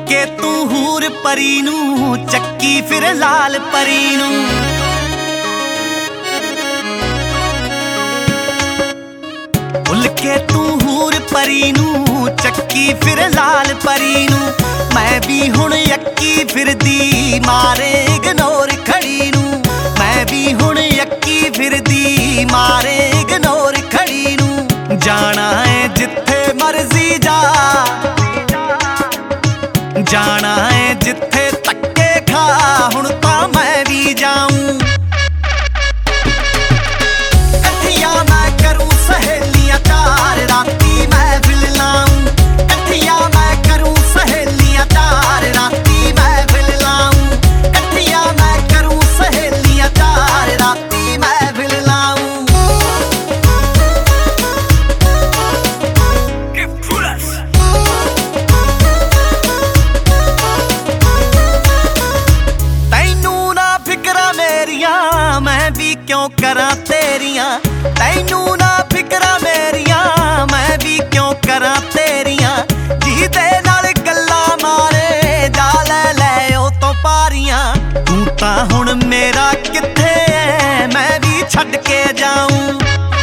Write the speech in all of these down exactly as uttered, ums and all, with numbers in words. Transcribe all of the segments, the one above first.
ਕੇ ਤੂੰ ਹੂਰ ਪਰੀ ਨੂੰ ਚੱਕੀ ਫਿਰ ਲਾਲ ਪਰੀ ਨੂੰ। ਭੁੱਲ ਕੇ ਤੂੰ ਹੂਰ ਪਰੀ ਨੂੰ ਚੱਕੀ ਫਿਰ ਲਾਲ ਪਰੀ ਨੂੰ। ਮੈਂ ਵੀ ਹੁਣ ਅੱਕੀ ਫਿਰਦੀ ਮਾਰੇ ਇਗਨੋਰ ਖੜੀ ਨੂੰ। ਮੈਂ ਵੀ ਹੁਣ ਅੱਕੀ ਫਿਰਦੀ ਮਾਰੇ ਇਗਨੋਰ ਖੜੀ ਨੂੰ। ਜਾਣਾ ਏ ਜਿੱਥੇ ਮਰਜ਼ੀ ਜਾ, ਜਾਣਾ ਏ ਜਿੱਥੇ ਧੱਕੇ ਖਾ, ਹੁਣ ਤਾਂ ਮੈਂ ਵੀ ਜਾਊਂ। ਕੱਠੀਆਂ ਮੈਂ ਕਰੂੰ ਸਹੇਲੀਆਂ ਚਾਰ, ਰਾਤੀ ਮਹਿਫਿਲ ਲਾਊਂ। ਕੱਠੀਆਂ ਮੈਂ ਕਰੂੰ ਸਹੇਲੀਆਂ ਚਾਰ, ਰਾਤੀ ਮਹਿਫਿਲ ਲਾਊਂ। ਕੱਠੀਆਂ ਮੈਂ ਕਰੂੰ ਸਹੇਲੀਆਂ ਚਾਰ, ਰਾਤੀ ਮਹਿਫਿਲ ਲਾਊਂ। ਮੈਂ ਵੀ ਕਿਉਂ ਕਰਾਂ ਤੇਰੀਆਂ, ਤੈਨੂੰ ਨਾ ਫਿਕਰਾਂ ਮੇਰੀਆਂ। ਮੈਂ ਵੀ ਕਿਉਂ ਕਰਾਂ ਤੇਰੀਆਂ, ਜਿਹਦੇ ਨਾਲ ਗੱਲਾਂ ਮਾਰੇ ਜਾ ਲੈ ਲੈ ਉਹ ਤੋਂ ਪਾਰੀਆਂ। ਤੂੰ ਤਾਂ ਹੁਣ ਮੇਰਾ ਕਿੱਥੇ ਐ, ਮੈਂ ਵੀ ਛੱਡ ਕੇ ਜਾਊਂ।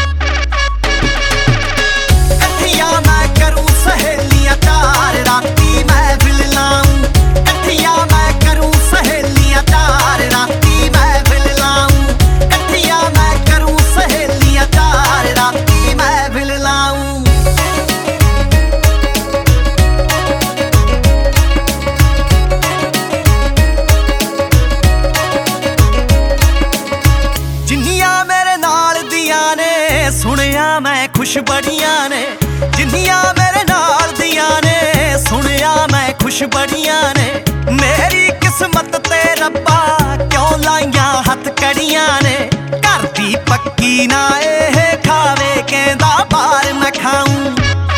ਕੱਠੀਆਂ ਮੈਂ ਕਰੂੰ ਸਹੇਲੀਆਂ ਚਾਰ, ਰਾਤੀ ਮਹਿਫਿਲ ਲਾਊਂ। ਕੱਠੀਆਂ ਮੈਂ ਕਰੂੰ ਸਹੇਲੀਆਂ ਚਾਰ, ਰਾਤੀ ਮਹਿਫਿਲ ਲਾਊਂ। ਕੱਠੀਆਂ ਮੈਂ ਕਰੂੰ ਸਹੇਲੀਆਂ ਚਾਰ, ਰਾਤੀ ਮਹਿਫਿਲ ਲਾਊਂ। ਜਿੰਨੀਆਂ ਮੇਰੇ ਨਾਲ ਦੀਆਂ ਨੇ ਸੁਣਿਆ ਮੈਂ ਖੁਸ਼ ਬੜੀਆਂ ਨੇ। ਜਿੰਨੀਆਂ ਮੇਰੇ ਨਾਲ ਦੀਆਂ ਨੇ ਸੁਣਿਆ ਮੈਂ ਖੁਸ਼ ਬੜੀਆਂ ਨੇ। ਮੇਰੀ ਕਿਸਮਤ ਤੇ ਰੱਬਾ ਕਿਉਂ ਲਾਈਆਂ ਹੱਥ ਕੜੀਆਂ ਨੇ। ਘਰ ਦੀ ਪੱਕੀ ਨਾ ਇਹ ਖਾਵੇ, ਕਹਿੰਦਾ ਬਾਹਰ ਮੈਂ ਖਾਊਂ।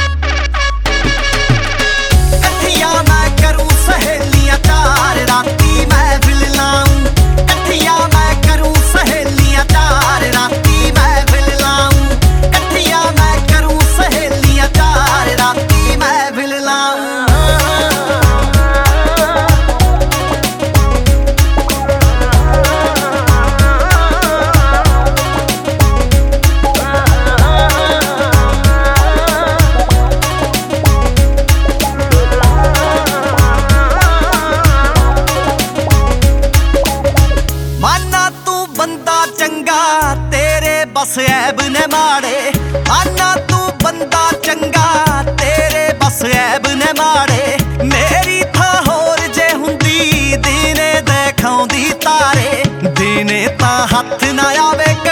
ਕੱਠੀਆਂ ਮੈਂ ਕਰੂੰ ਸਹੇਲੀਆਂ ਚਾਰ, ਰਾਤੀ ਮਹਿਫਿਲ ਲਾਊਂ। ਕੱਠੀਆਂ ਮੈਂ ਕਰੂੰ ਸਹੇਲੀਆਂ ਚਾਰ, ਰਾਤੀ ਮਹਿਫਿਲ ਲਾਊਂ। ਕੱਠੀਆਂ ਮੈਂ ਕਰੂੰ ਸਹੇਲੀਆਂ ਚਾਰ, ਰਾਤੀ ਮਹਿਫਿਲ ਲਾਊਂ। ਮਾਨਾ ਤੂੰ ਬੰਦਾ ਚੰਗਾ, ਤੇਰੇ ਬਸ ਐਬ ਨੇ ਮਾੜੇ। ਮਾਨਾ ਤੂੰ ਬੰਦਾ ਚੰਗਾ, ਤੇਰੇ ਬਸ ਐਬ ਨੇ ਮਾੜੇ। ਮੇਰੀ ਥਾਂ ਹੋਰ ਜੇ ਹੁੰਦੀ, ਦਿਨੇ ਦਿਖਾਉਂਦੀ ਤਾਰੇ। ਦਿਨੇ ਤਾਂ ਹੱਥ ਨਾ ਆਵੇ